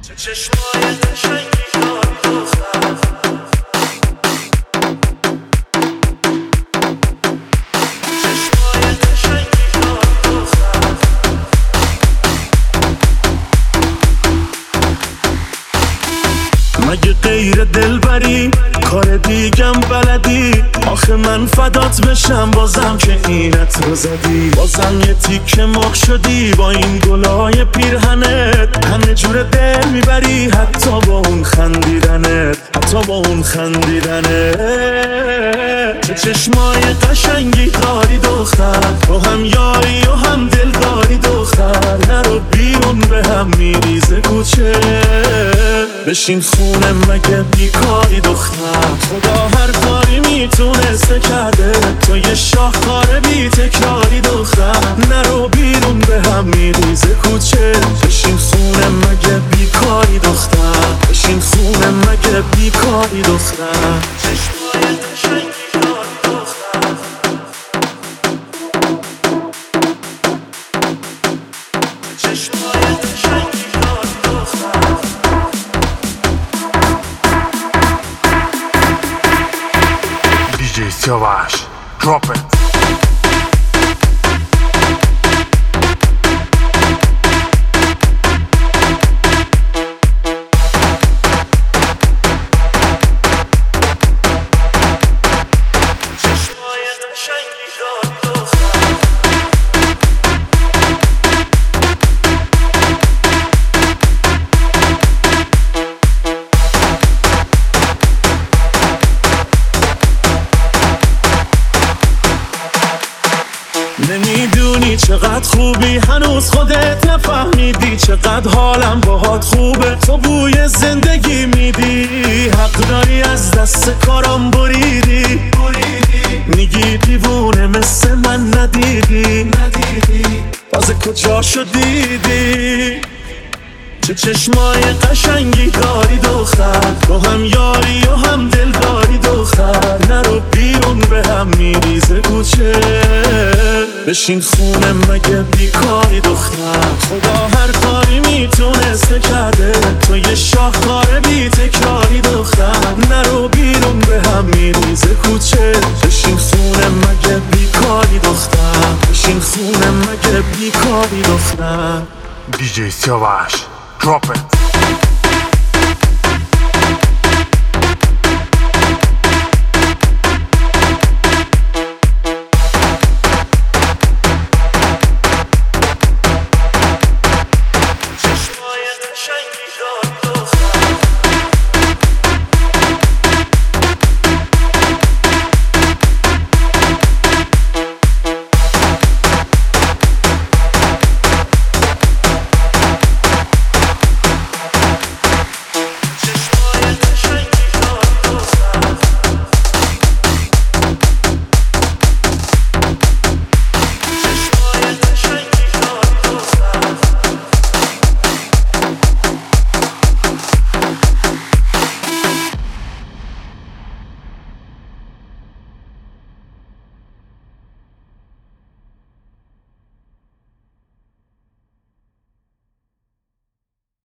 چشمای قشنگی داری دختر، چشمای قشنگی داری دختر. مگه غیر دلبری کار دیگم بلدی؟ آخه من فدات بشم بازم که اینت رو زدی. بازم یه تیکه مرغ شدی با این گلای پیرهنت. همه جور دل میبری حتی با اون خندیدنت، حتی با اون خندیدنت. چه چشمای قشنگی داری دختر، تو هم یاری و هم دل داری دختر. نرو بیرون به هم میریزه کوچه، بشین خونه مگه بیکاری دختر. خدا هر کاری میتونسته کرده، تو یه شاهکار بی تکراری دختر. نرو بیرون به هم میریزه کوچه، بشین خونه مگه بیکاری دختر. بشین خونه مگه بیکاری دختر. چشمای قشنگی داری دختر، چشمای قشنگی داری دختر. DJ Siavash, drop it. چشمای قشنگی داری دختر، نمیدونی چقدر خوبی، هنوز خودت نفهمیدی چقدر حالم باهات خوبه. تو بوی زندگی میدی، حق داری از دست کارم بریدی. میگی دیوونه مثل من ندیدی، تازه کجا شدیدی. چه چشمای قشنگی داری دختر، تو هم یاری و هم دل داری دختر. نرو بیرون به هم میریزه کوچه، بشین خونه مگه بیکاری دختر. خدا هر کاری میتونسته کرده، تو یه شاهکار بی تکراری دختر. نرو بیرون به هم میریزه کوچه، بشین خونه مگه بیکاری دختر. بشین خونه مگه بیکاری دختر. DJ Siavash, drop it.